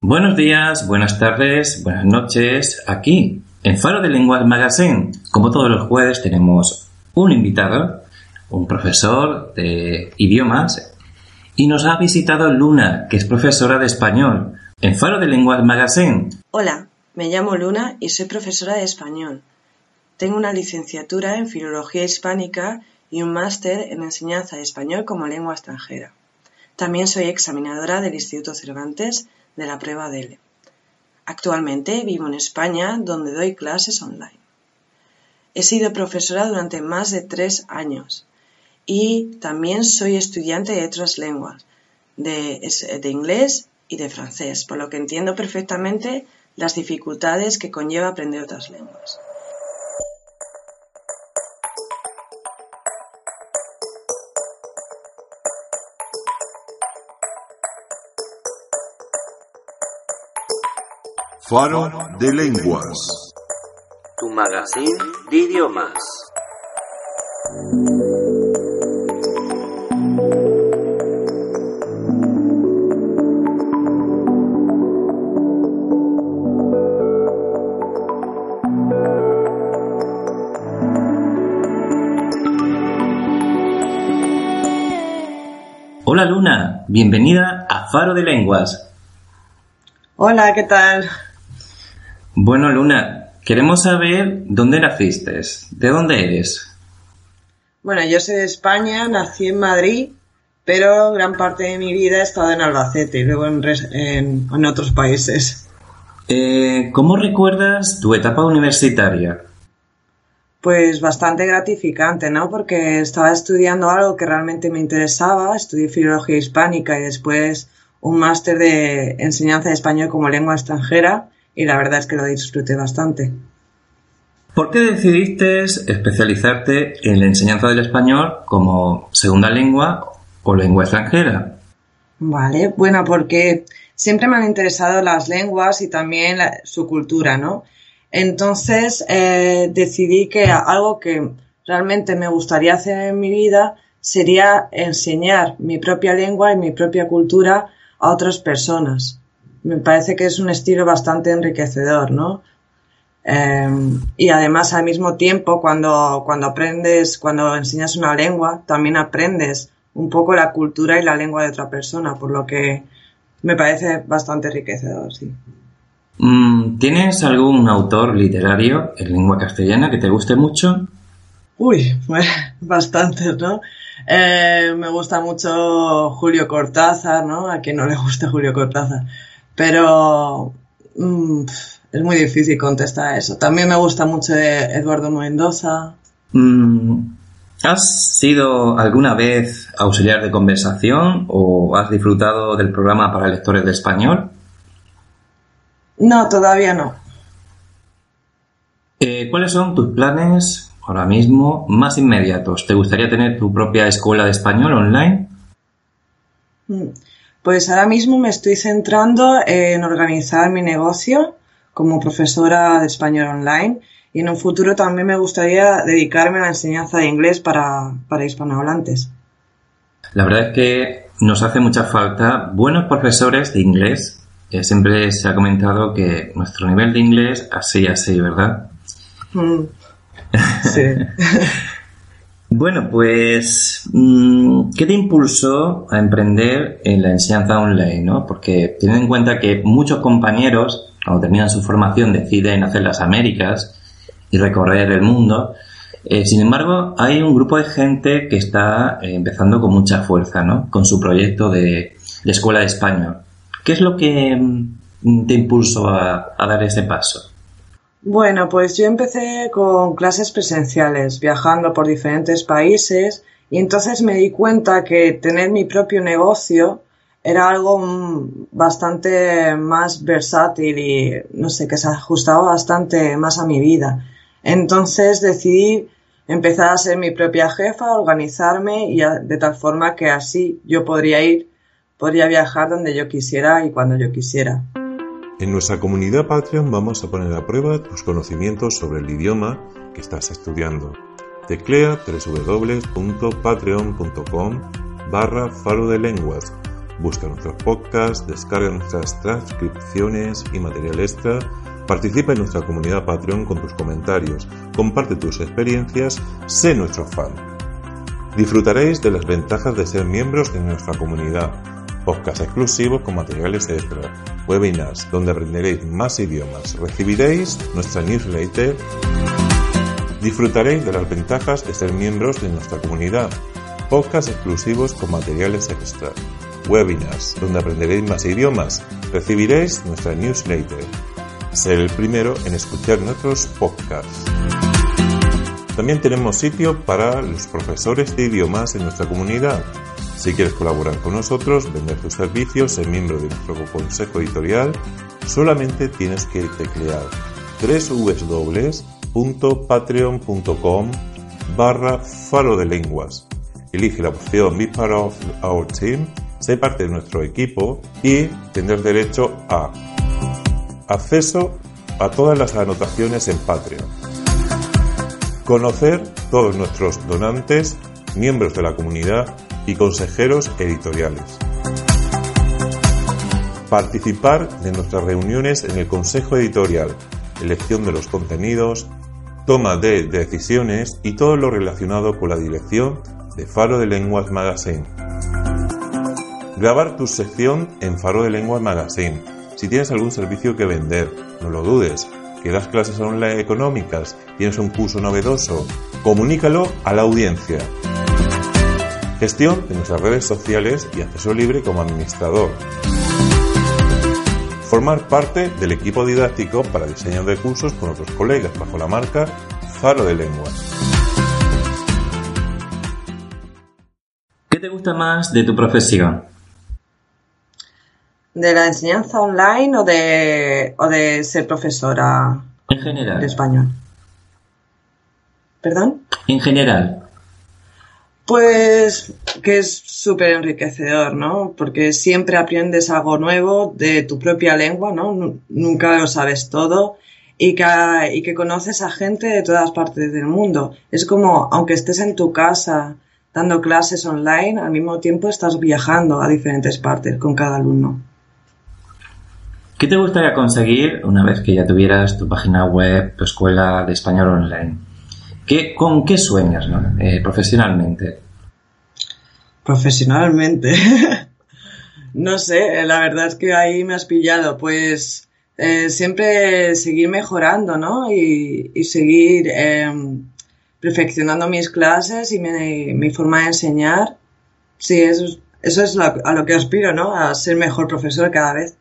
Buenos días, buenas tardes, buenas noches. Aquí, en Faro de Lenguas Magazine, como todos los jueves, tenemos un invitado, un profesor de idiomas, y nos ha visitado Luna, que es profesora de español, en Faro de Lenguas Magazine. Hola, me llamo Luna y soy profesora de español. Tengo una licenciatura en Filología Hispánica y un máster en Enseñanza de Español como Lengua Extranjera. También soy examinadora del Instituto Cervantes de la prueba DELE. Actualmente vivo en España, donde doy clases online. He sido profesora durante más de 3 años y también soy estudiante de otras lenguas, de inglés y de francés, por lo que entiendo perfectamente las dificultades que conlleva aprender otras lenguas. Faro de Lenguas, tu magazine de idiomas. Hola Luna, bienvenida a Faro de Lenguas. Hola, ¿qué tal? Bueno, Luna, queremos saber dónde naciste, ¿de dónde eres? Bueno, yo soy de España, nací en Madrid, pero gran parte de mi vida he estado en Albacete y luego en otros países. ¿Cómo recuerdas tu etapa universitaria? Pues bastante gratificante, ¿no? Porque estaba estudiando algo que realmente me interesaba, estudié Filología Hispánica y después un máster de Enseñanza de Español como Lengua Extranjera y la verdad es que lo disfruté bastante. ¿Por qué decidiste especializarte en la enseñanza del español como segunda lengua o lengua extranjera? Vale, bueno, porque siempre me han interesado las lenguas y también su cultura, ¿no? Entonces decidí que algo que realmente me gustaría hacer en mi vida sería enseñar mi propia lengua y mi propia cultura a otras personas. Me parece que es un estilo bastante enriquecedor, ¿no? Y además al mismo tiempo cuando enseñas una lengua, también aprendes un poco la cultura y la lengua de otra persona, por lo que me parece bastante enriquecedor, sí. ¿Tienes algún autor literario en lengua castellana que te guste mucho? Uy, bastantes, ¿no? Me gusta mucho Julio Cortázar, ¿no? A quien no le gusta Julio Cortázar. Pero es muy difícil contestar a eso. También me gusta mucho Eduardo Mendoza. ¿Has sido alguna vez auxiliar de conversación o has disfrutado del programa para lectores de español? No, todavía no. ¿Cuáles son tus planes ahora mismo más inmediatos? ¿Te gustaría tener tu propia escuela de español online? Pues ahora mismo me estoy centrando en organizar mi negocio como profesora de español online y en un futuro también me gustaría dedicarme a la enseñanza de inglés para hispanohablantes. La verdad es que nos hace mucha falta buenos profesores de inglés. Siempre se ha comentado que nuestro nivel de inglés así, ¿verdad? Sí. Bueno, pues, ¿qué te impulsó a emprender en la enseñanza online, ¿no? Porque teniendo en cuenta que muchos compañeros, cuando terminan su formación, deciden hacer las Américas y recorrer el mundo. Sin embargo, hay un grupo de gente que está empezando con mucha fuerza, ¿no? Con su proyecto de escuela de español. ¿Qué es lo que te impulsó a dar ese paso? Bueno, pues yo empecé con clases presenciales, viajando por diferentes países y entonces me di cuenta que tener mi propio negocio era algo bastante más versátil y no sé, que se ajustaba bastante más a mi vida. Entonces decidí empezar a ser mi propia jefa, organizarme y de tal forma que así yo podría viajar donde yo quisiera y cuando yo quisiera. En nuestra comunidad Patreon vamos a poner a prueba tus conocimientos sobre el idioma que estás estudiando. Teclea www.patreon.com/Faro de Lenguas Busca nuestros podcasts, descarga nuestras transcripciones y material extra, participa en nuestra comunidad Patreon con tus comentarios, comparte tus experiencias, sé nuestro fan. Disfrutaréis de las ventajas de ser miembros de nuestra comunidad, podcasts exclusivos con materiales extra, webinars donde aprenderéis más idiomas, recibiréis nuestra newsletter. Disfrutaréis de las ventajas de ser miembros de nuestra comunidad, podcasts exclusivos con materiales extra, webinars donde aprenderéis más idiomas, recibiréis nuestra newsletter. Ser el primero en escuchar nuestros podcasts. También tenemos sitio para los profesores de idiomas en nuestra comunidad. Si quieres colaborar con nosotros, vender tus servicios, ser miembro de nuestro consejo editorial, solamente tienes que teclear www.patreon.com/farodelenguas. Elige la opción Be Part of Our Team, sé parte de nuestro equipo y tendrás derecho a acceso a todas las anotaciones en Patreon, conocer todos nuestros donantes, miembros de la comunidad y consejeros editoriales, participar de nuestras reuniones en el consejo editorial, elección de los contenidos, toma de decisiones y todo lo relacionado con la dirección de Faro de Lenguas Magazine. Grabar tu sección en Faro de Lenguas Magazine. Si tienes algún servicio que vender, no lo dudes. ¿Que das clases online económicas? ¿Tienes un curso novedoso? Comunícalo a la audiencia. Gestión de nuestras redes sociales y acceso libre como administrador. Formar parte del equipo didáctico para diseño de cursos con otros colegas bajo la marca Faro de Lenguas. ¿Qué te gusta más de tu profesión? ¿De la enseñanza online o de ser profesora En general. de español? ¿Perdón? En general. Pues que es súper enriquecedor, ¿no? Porque siempre aprendes algo nuevo de tu propia lengua, ¿no? Nunca lo sabes todo y que conoces a gente de todas partes del mundo. Es como, aunque estés en tu casa dando clases online, al mismo tiempo estás viajando a diferentes partes con cada alumno. ¿Qué te gustaría conseguir una vez que ya tuvieras tu página web, tu escuela de español online? ¿Con qué sueñas, ¿no? Profesionalmente? Profesionalmente. No sé, la verdad es que ahí me has pillado. Pues siempre seguir mejorando, ¿no? Y seguir perfeccionando mis clases y mi forma de enseñar. Sí, eso es a lo que aspiro, ¿no? A ser mejor profesor cada vez.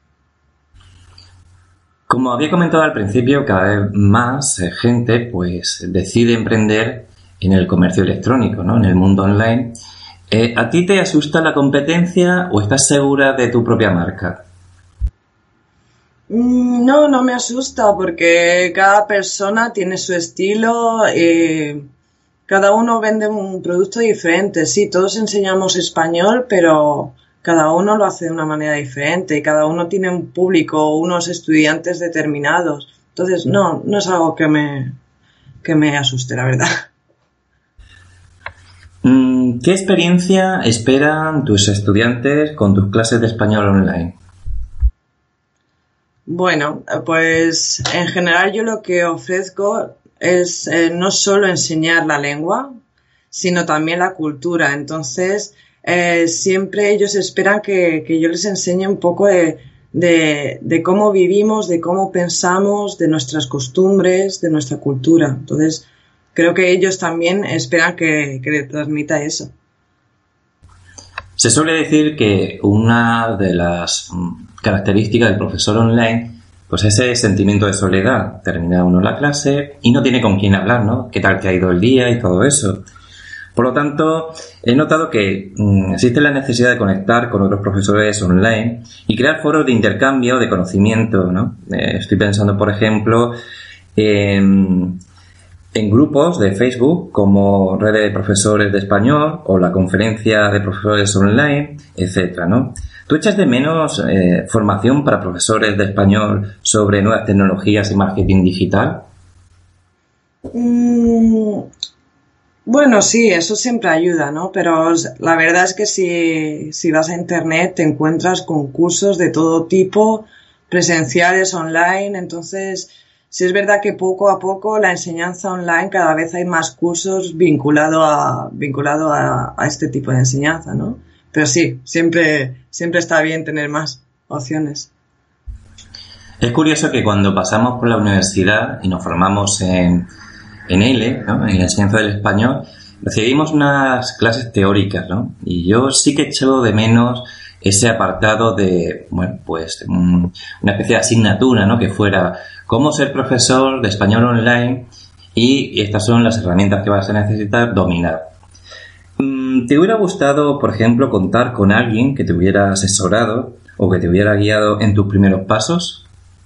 Como había comentado al principio, cada vez más gente pues decide emprender en el comercio electrónico, ¿no? En el mundo online. ¿A ti te asusta la competencia o estás segura de tu propia marca? No me asusta porque cada persona tiene su estilo y cada uno vende un producto diferente. Sí, todos enseñamos español, pero cada uno lo hace de una manera diferente y cada uno tiene un público, unos estudiantes determinados. Entonces, no es algo que me asuste, la verdad. ¿Qué experiencia esperan tus estudiantes con tus clases de español online? Bueno, pues en general yo lo que ofrezco es no solo enseñar la lengua, sino también la cultura. Entonces, siempre ellos esperan que yo les enseñe un poco de cómo vivimos, de cómo pensamos, de nuestras costumbres, de nuestra cultura. Entonces, creo que ellos también esperan que les transmita eso. Se suele decir que una de las características del profesor online pues ese sentimiento de soledad. Termina uno la clase y no tiene con quién hablar, ¿no? ¿Qué tal te ha ido el día y todo eso? Por lo tanto, he notado que existe la necesidad de conectar con otros profesores online y crear foros de intercambio de conocimiento, ¿no? Estoy pensando, por ejemplo, en grupos de Facebook como Red de Profesores de Español o la Conferencia de Profesores Online, etcétera, ¿no? ¿Tú echas de menos formación para profesores de español sobre nuevas tecnologías y marketing digital? Bueno, sí, eso siempre ayuda, ¿no? Pero la verdad es que si vas a internet te encuentras con cursos de todo tipo, presenciales, online, entonces sí es verdad que poco a poco la enseñanza online cada vez hay más cursos vinculado a este tipo de enseñanza, ¿no? Pero sí, siempre está bien tener más opciones. Es curioso que cuando pasamos por la universidad y nos formamos en L, ¿no? En la enseñanza del español, recibimos unas clases teóricas, ¿no? Y yo sí que echo de menos ese apartado de, bueno, pues una especie de asignatura, ¿no? Que fuera cómo ser profesor de español online y estas son las herramientas que vas a necesitar dominar. ¿Te hubiera gustado, por ejemplo, contar con alguien que te hubiera asesorado o que te hubiera guiado en tus primeros pasos?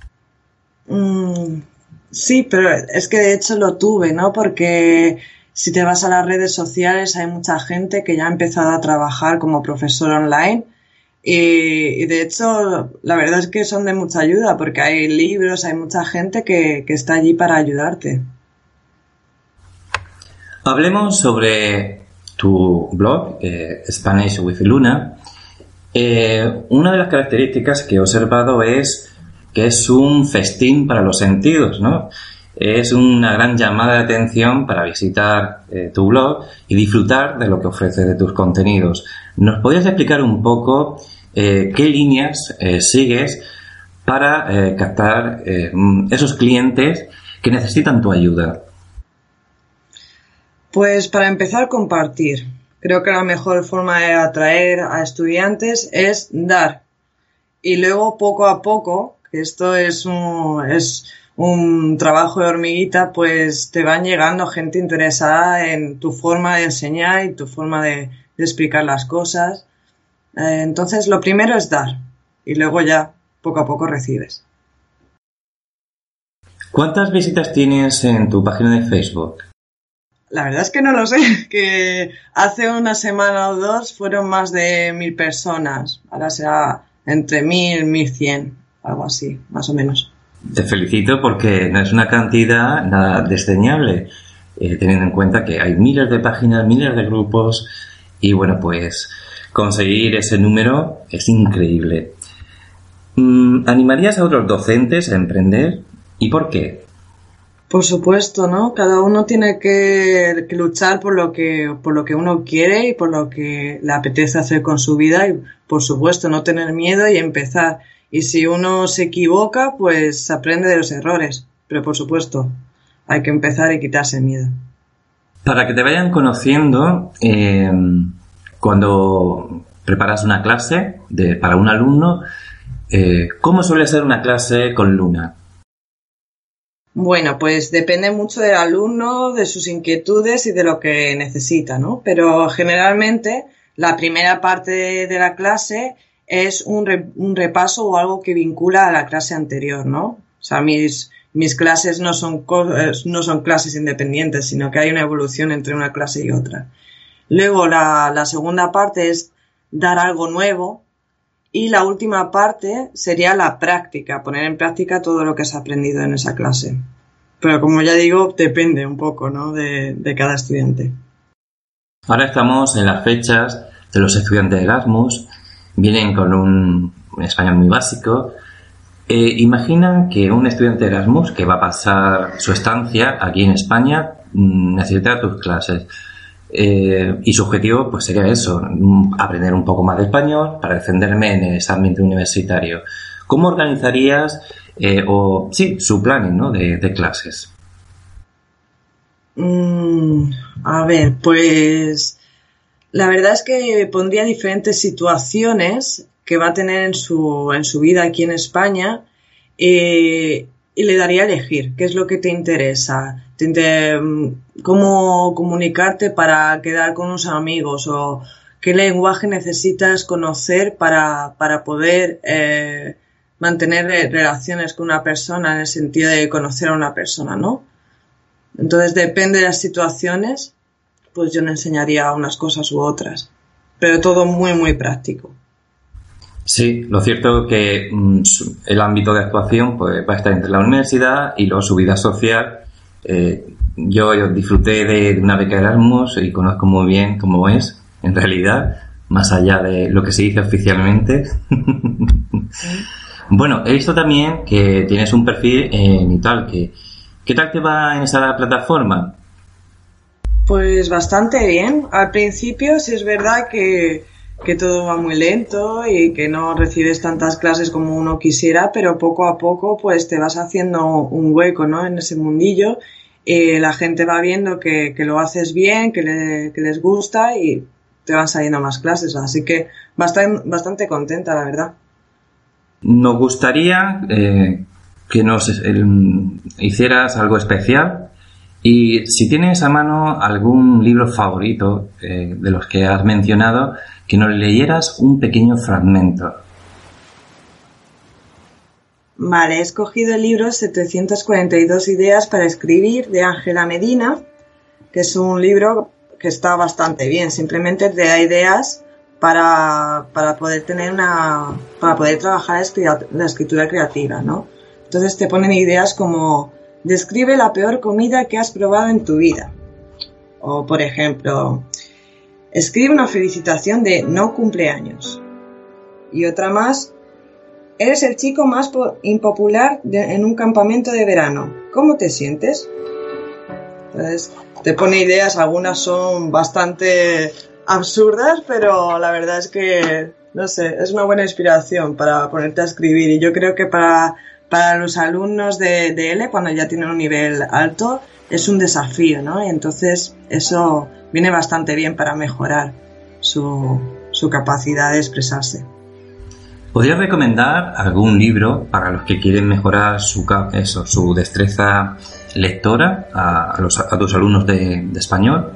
Sí, pero es que de hecho lo tuve, ¿no? Porque si te vas a las redes sociales hay mucha gente que ya ha empezado a trabajar como profesor online y de hecho la verdad es que son de mucha ayuda porque hay libros, hay mucha gente que está allí para ayudarte. Hablemos sobre tu blog, Spanish with Luna. Una de las características que he observado es que es un festín para los sentidos, ¿no? Es una gran llamada de atención para visitar tu blog y disfrutar de lo que ofrece de tus contenidos. ¿Nos podrías explicar un poco qué líneas sigues para captar esos clientes que necesitan tu ayuda? Pues para empezar, compartir. Creo que la mejor forma de atraer a estudiantes es dar. Y luego, poco a poco, que esto es un trabajo de hormiguita, pues te van llegando gente interesada en tu forma de enseñar y tu forma de explicar las cosas. Entonces, lo primero es dar y luego ya poco a poco recibes. ¿Cuántas visitas tienes en tu página de Facebook? La verdad es que no lo sé, que hace una semana o dos fueron más de 1.000 personas. Ahora será entre 1.000 y 1.100, algo así, más o menos. Te felicito porque no es una cantidad nada desdeñable, teniendo en cuenta que hay miles de páginas, miles de grupos y bueno, pues conseguir ese número es increíble. ¿Animarías a otros docentes a emprender? ¿Y por qué? Por supuesto, ¿no? Cada uno tiene que luchar por lo que uno quiere y por lo que le apetece hacer con su vida y, por supuesto, no tener miedo y empezar. Y si uno se equivoca, pues aprende de los errores. Pero, por supuesto, hay que empezar y quitarse miedo. Para que te vayan conociendo, cuando preparas una clase para un alumno, ¿cómo suele ser una clase con Luna? Bueno, pues depende mucho del alumno, de sus inquietudes y de lo que necesita, ¿no? Pero generalmente la primera parte de la clase es un repaso o algo que vincula a la clase anterior, ¿no? O sea, mis clases no son clases independientes, sino que hay una evolución entre una clase y otra. Luego la segunda parte es dar algo nuevo. Y la última parte sería la práctica, poner en práctica todo lo que has aprendido en esa clase. Pero como ya digo, depende un poco, ¿no? de cada estudiante. Ahora estamos en las fechas de los estudiantes de Erasmus, vienen con un español muy básico. Imagina que un estudiante de Erasmus que va a pasar su estancia aquí en España necesita tus clases. Y su objetivo pues sería eso, aprender un poco más de español para defenderme en ese ambiente universitario. ¿Cómo organizarías su planning, ¿no? de clases? A ver, pues la verdad es que pondría diferentes situaciones que va a tener en su vida aquí en España y le daría a elegir qué es lo que te interesa. Cómo comunicarte para quedar con unos amigos o qué lenguaje necesitas conocer para poder mantener relaciones con una persona en el sentido de conocer a una persona, ¿no? Entonces depende de las situaciones, pues yo le enseñaría unas cosas u otras, pero todo muy muy práctico. Sí, lo cierto es que el ámbito de actuación pues va a estar entre la universidad y luego su vida social. yo disfruté de una beca de Erasmus y conozco muy bien cómo es, en realidad, más allá de lo que se dice oficialmente. Bueno, he visto también que tienes un perfil en Italki. ¿Qué tal te va en esa plataforma? Pues bastante bien. Al principio sí es verdad que todo va muy lento y que no recibes tantas clases como uno quisiera, pero poco a poco pues te vas haciendo un hueco, ¿no? En ese mundillo. La gente va viendo que lo haces bien, que les gusta y te van saliendo más clases. Así que bastante contenta, la verdad. Nos gustaría que nos hicieras algo especial. Y si tienes a mano algún libro favorito de los que has mencionado, que nos leyeras un pequeño fragmento. Vale, he escogido el libro 742 ideas para escribir de Ángela Medina, que es un libro que está bastante bien. Simplemente te da ideas para poder para poder trabajar la escritura creativa, ¿no? Entonces te ponen ideas como: describe la peor comida que has probado en tu vida. O, por ejemplo, escribe una felicitación de no cumpleaños. Y otra más: eres el chico más impopular en un campamento de verano. ¿Cómo te sientes? Entonces, te pone ideas, algunas son bastante absurdas, pero la verdad es que, no sé, es una buena inspiración para ponerte a escribir. Y yo creo que para los alumnos de L, cuando ya tienen un nivel alto, es un desafío, ¿no? Y entonces eso viene bastante bien para mejorar su capacidad de expresarse. ¿Podrías recomendar algún libro para los que quieren mejorar su destreza lectora a tus alumnos de español?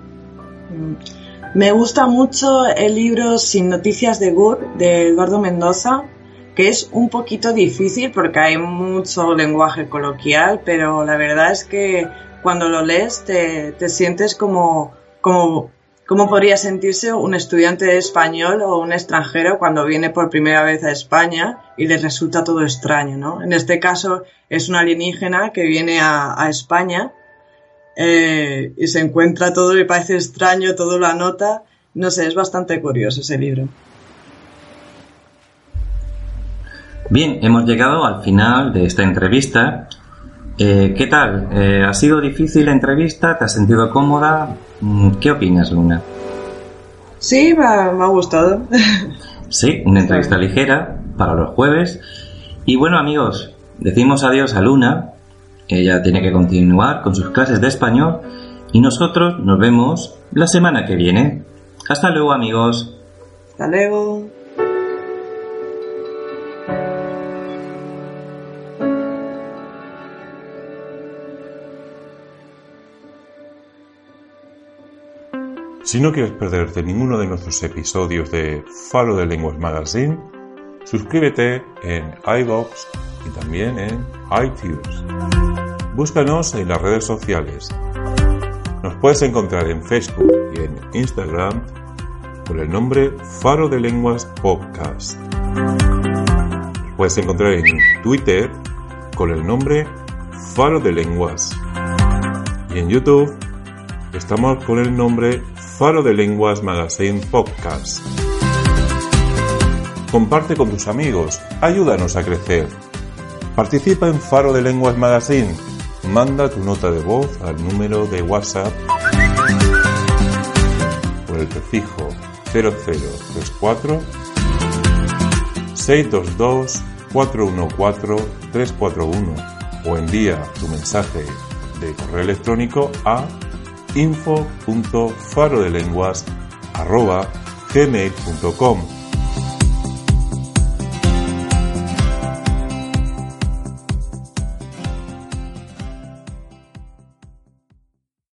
Me gusta mucho el libro Sin noticias de Eduardo Mendoza, que es un poquito difícil porque hay mucho lenguaje coloquial, pero la verdad es que cuando lo lees te sientes como podría sentirse un estudiante de español o un extranjero cuando viene por primera vez a España y le resulta todo extraño, ¿no? En este caso es un alienígena que viene a España y se encuentra todo, le parece extraño, todo lo anota. No sé, es bastante curioso ese libro. Bien, hemos llegado al final de esta entrevista. ¿Qué tal? ¿Ha sido difícil la entrevista? ¿Te has sentido cómoda? ¿Qué opinas, Luna? Sí, me ha gustado. Sí, una entrevista ligera para los jueves. Y bueno, amigos, decimos adiós a Luna. Ella tiene que continuar con sus clases de español. Y nosotros nos vemos la semana que viene. Hasta luego, amigos. Hasta luego. Si no quieres perderte ninguno de nuestros episodios de Faro de Lenguas Magazine, suscríbete en iVoox y también en iTunes. Búscanos en las redes sociales. Nos puedes encontrar en Facebook y en Instagram con el nombre Faro de Lenguas Podcast. Nos puedes encontrar en Twitter con el nombre Faro de Lenguas. Y en YouTube estamos con el nombre Faro de Lenguas Magazine Podcast. Comparte con tus amigos, ayúdanos a crecer. Participa en Faro de Lenguas Magazine. Manda tu nota de voz al número de WhatsApp por el prefijo 0034 622 414 341 o envía tu mensaje de correo electrónico a info.farodelenguas@gmail.com.